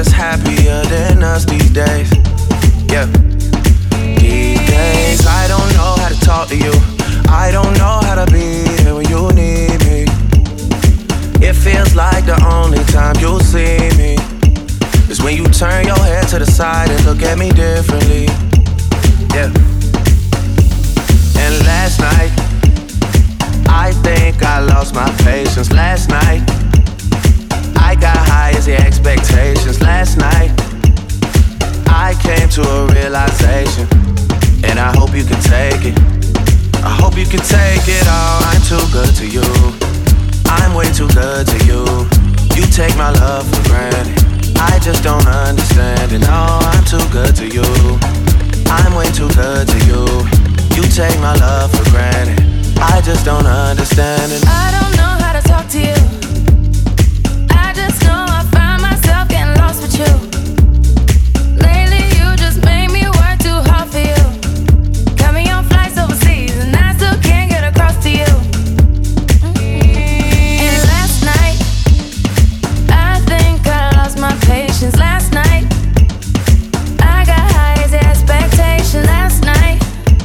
just happier than us these days. Yeah. These days, I don't know how to talk to you. I don't know how to be here when you need me. It feels like the only time you'll see me is when you turn your head to the side and look at me differently. Yeah. And last night, I think I lost my patience. Last night, I got high as the expectations. Last night, I came to a realization, and I hope you can take it. I hope you can take it all. I'm too good to you. I'm way too good to you. You take my love for granted. I just don't understand it. No, I'm too good to you. I'm way too good to you. You take my love for granted. I just don't understand it. I don't know how to talk to you. I just know I find myself getting lost with you. Lately you just made me work too hard for you. Got me on flights overseas and I still can't get across to you. And last night, I think I lost my patience. Last night, I got high as the expectation. Last night,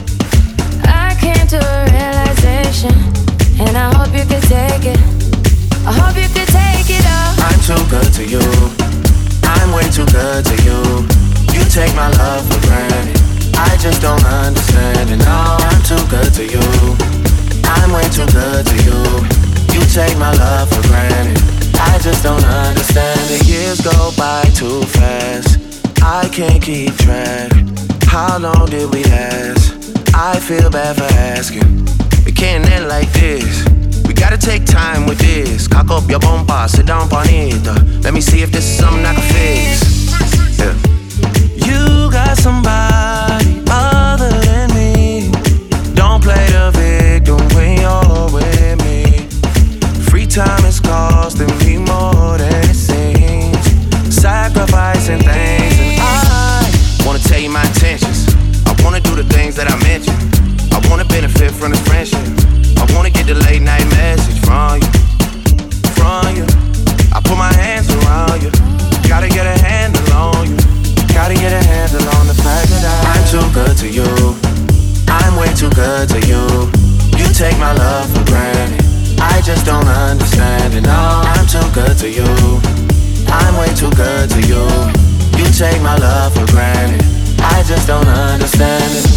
I came to a realization, and I hope you can take it. I hope you can take it all. I'm too good to you. I'm way too good to you. You take my love for granted. I just don't understand it. No, I'm too good to you. I'm way too good to you. You take my love for granted. I just don't understand it. Years go by too fast. I can't keep track. How long did we last? I feel bad for asking. It can't end like this. We gotta take time with this. Cock up your bumper, sit down on it. Let me see if this is something I can fix. Yeah. You got somebody other than me. Don't play the victim when you're with me. Free time is costing me more than it seems. Sacrificing things, and I wanna tell you my intentions. I wanna do the things that I mentioned. I wanna benefit from this friendship. I wanna get the late night message from you, from you. I put my hands around you. Gotta get a handle on you. Gotta get a handle on the fact that I'm too good to you. I'm way too good to you. You take my love for granted. I just don't understand it. No, I'm too good to you. I'm way too good to you. You take my love for granted. I just don't understand it.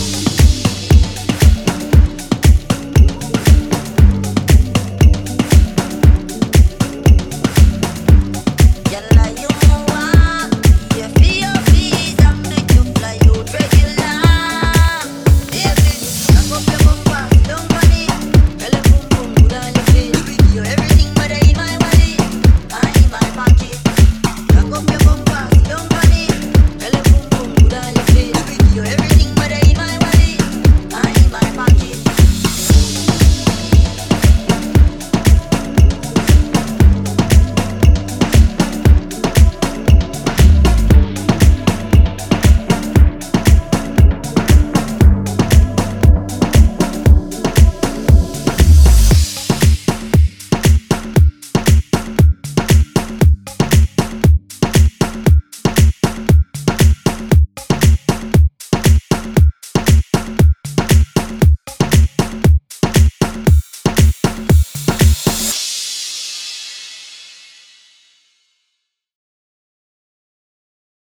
Everything but in my body, in my pocket. Cock up your